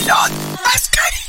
میلاد عسکری.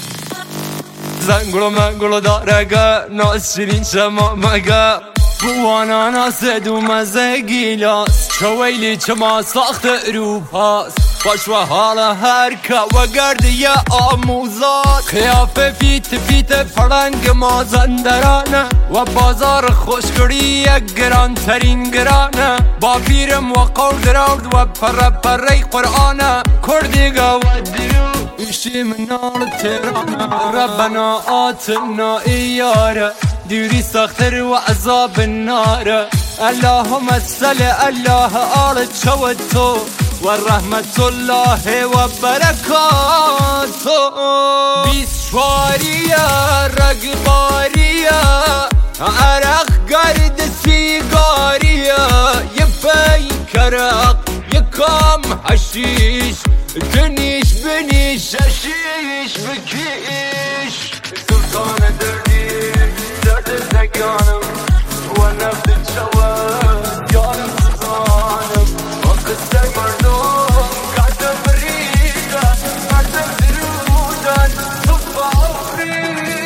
زنگلو منگلو دارگه ناز شیرین شما مگه بوانا ناسد و مزه گیلاس چویلی چما ساخت اروپاست باش و حالا هرکه و گردی آموزاد خیافه فیت پرنگ مازندرانه و بازار خوشگری یک گران ترین گرانه با پیرم و قردرارد و پره قرآنه کردیگه و درو ایشی منال تیرانه ربنا آتنا ایاره دیوری ساختر و عذاب النار اللهم صل الله آل چوتو و رحمت الله و برکاتو بیسواریا رگباریا عرق گرد سیگاریا یه پیکرق یه کام حشیش کنیش بنیش حشیش بکیش سلطان دردی درد زگانم و نفت شواد یارم سزانم و قصه مردم کردم بریده مردم درودن صفا آفریده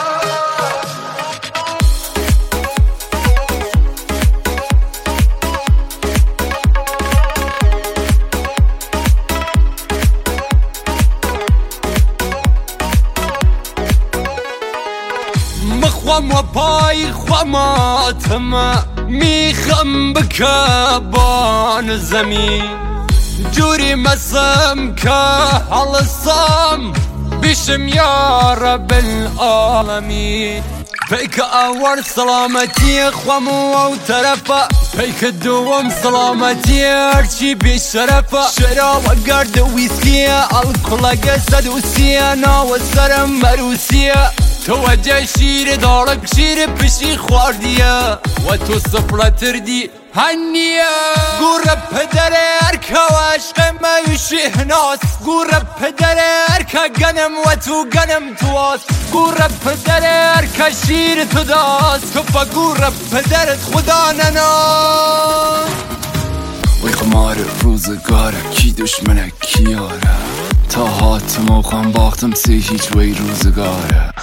مخوام و پای خواماتم میخم بکبان زمین جوری مسم که حلصم بشم یا رب العالمین پیک اول سلامتی خوام و طرفا پیک دوم سلامتی هرچی بیشرفا شراب گرد ویسکیه الکل صدوسیه ناو سرم مروسیه توجه شیر دارک شیر پشی خواردیه و تو سفلتر دی هنیه گوره پدر ارکا و عشق میوشی هناس گوره پدر ارکا گنم و تو گنم تو آس گوره پدر ارکا شیر تو داست تو با گوره پدرت خدا نناس وی قمار روزگاره کی دشمنه کیاره تا حاتم و خواهم باختم سی هیچ وی روزگاره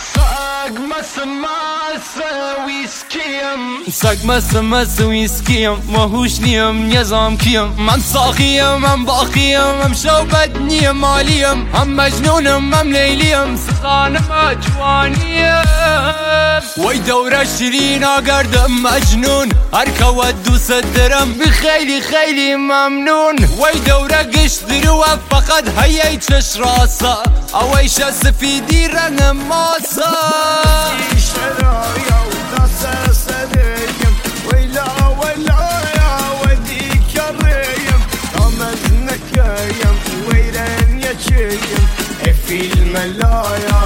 سگ مس ویسکیم و هوش نیم نظام کیم من ساقیم من باقیم هم شوبت نیم مالیم هم مجنونم هم لیلیم سخانم اجوانیم وی دوره شیرین آگردم مجنون هرکه و دوست درم خیلی خیلی ممنون وی دوره گشت درو فقط هیای چش راسا اویش سفیدی رنگ ماسا شرايا وناس صديقم ويلا يا وديك الريم رمزنك يم ويرن يا شيم في الملايا